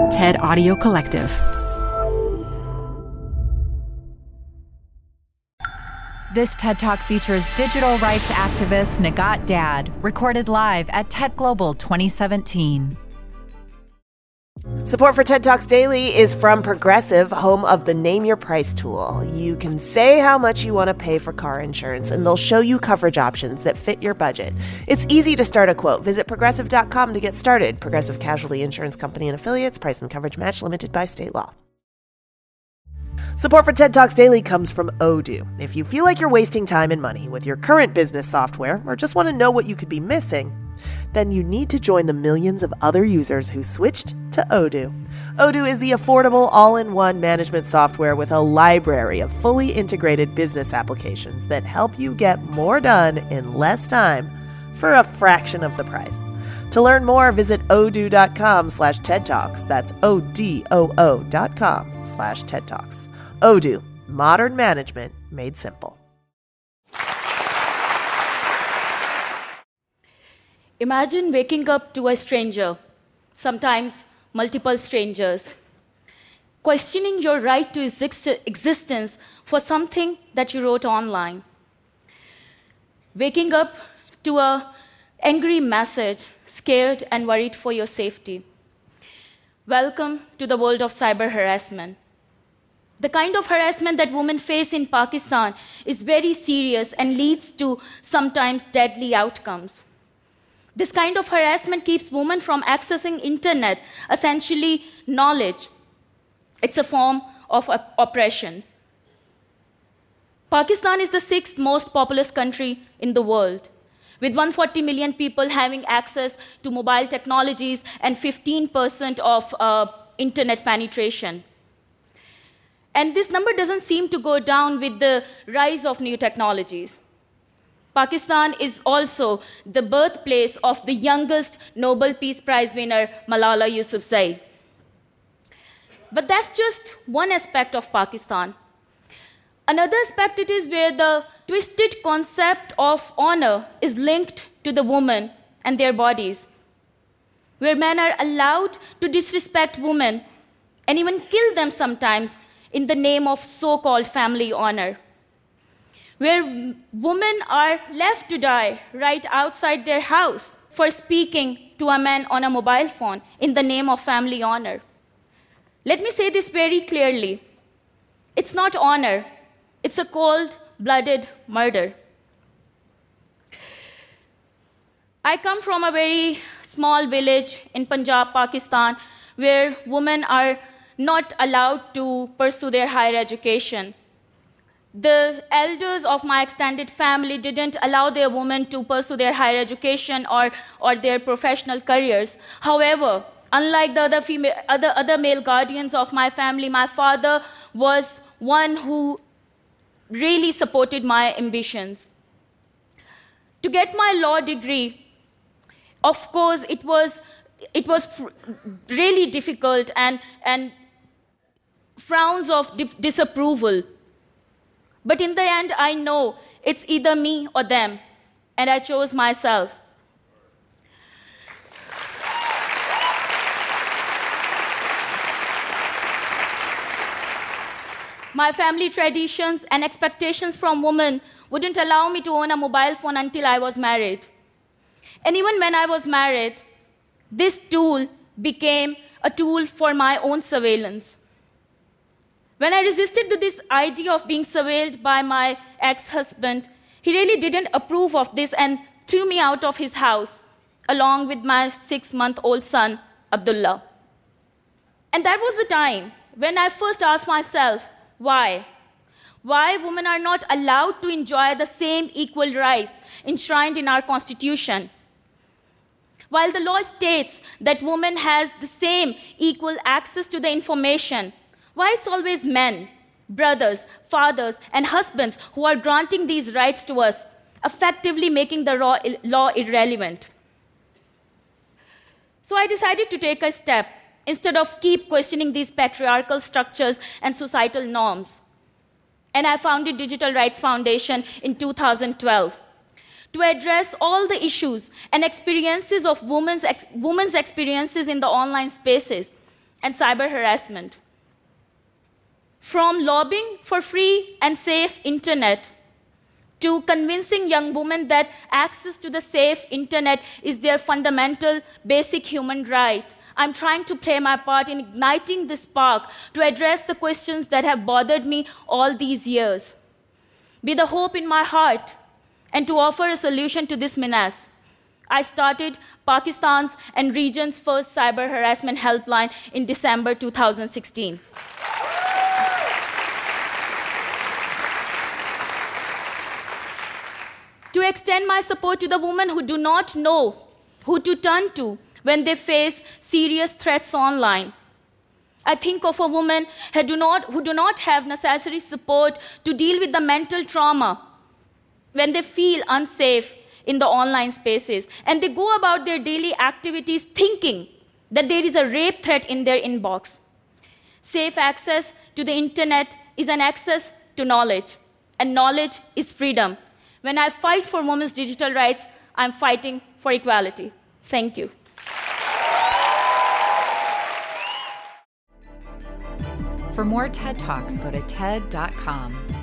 TED Audio Collective. This TED Talk features digital rights activist Nagat Dad, recorded live at TED Global 2017. Support for TED Talks Daily is from Progressive, home of the Name Your Price tool. You can say how much you want to pay for car insurance, and they'll show you coverage options that fit your budget. It's easy to start a quote. Visit Progressive.com to get started. Progressive Casualty Insurance Company and Affiliates. Price and coverage match limited by state law. Support for TED Talks Daily comes from Odoo. If you feel like you're wasting time and money with your current business software, or just want to know what you could be missing, then you need to join the millions of other users who switched to Odoo. Odoo is the affordable all-in-one management software with a library of fully integrated business applications that help you get more done in less time for a fraction of the price. To learn more, visit odoo.com/TED Talks. That's ODOO.com/TED Talks. Odoo, modern management made simple. Imagine waking up to a stranger, sometimes multiple strangers, questioning your right to existence for something that you wrote online. Waking up to an angry message, scared and worried for your safety. Welcome to the world of cyber harassment. The kind of harassment that women face in Pakistan is very serious and leads to sometimes deadly outcomes. This kind of harassment keeps women from accessing internet, essentially knowledge. It's a form of oppression. Pakistan is the 6th most populous country in the world, with 140 million people having access to mobile technologies and 15% of internet penetration. And this number doesn't seem to go down with the rise of new technologies. Pakistan is also the birthplace of the youngest Nobel Peace Prize winner, Malala Yousafzai. But that's just one aspect of Pakistan. Another aspect it is where the twisted concept of honor is linked to the woman and their bodies, where men are allowed to disrespect women and even kill them sometimes in the name of so-called family honor, where women are left to die right outside their house for speaking to a man on a mobile phone in the name of family honor. Let me say this very clearly. It's not honor. It's a cold-blooded murder. I come from a very small village in Punjab, Pakistan, where women are not allowed to pursue their higher education. The elders of my extended family didn't allow their women to pursue their higher education or their professional careers. However, unlike the other male guardians of my family, my father was one who really supported my ambitions. To get my law degree, of course, it was really difficult and frowns of disapproval. But in the end, I know it's either me or them, and I chose myself. My family traditions and expectations from women wouldn't allow me to own a mobile phone until I was married. And even when I was married, this tool became a tool for my own surveillance. When I resisted to this idea of being surveilled by my ex-husband, he really didn't approve of this and threw me out of his house, along with my 6-month-old son, Abdullah. And that was the time when I first asked myself, why? Why women are not allowed to enjoy the same equal rights enshrined in our Constitution? While the law states that women has the same equal access to the information, why it's always men, brothers, fathers, and husbands who are granting these rights to us, effectively making the law irrelevant? So I decided to take a step instead of keep questioning these patriarchal structures and societal norms. And I founded Digital Rights Foundation in 2012 to address all the issues and experiences of women's experiences in the online spaces and cyber harassment. From lobbying for free and safe internet to convincing young women that access to the safe internet is their fundamental, basic human right, I'm trying to play my part in igniting this spark to address the questions that have bothered me all these years. With the hope in my heart and to offer a solution to this menace, I started Pakistan's and region's first cyber harassment helpline in December 2016. To extend my support to the women who do not know who to turn to when they face serious threats online. I think of a woman who do not have necessary support to deal with the mental trauma when they feel unsafe in the online spaces, and they go about their daily activities thinking that there is a rape threat in their inbox. Safe access to the internet is an access to knowledge, and knowledge is freedom. When I fight for women's digital rights, I'm fighting for equality. Thank you. For more TED Talks, go to TED.com.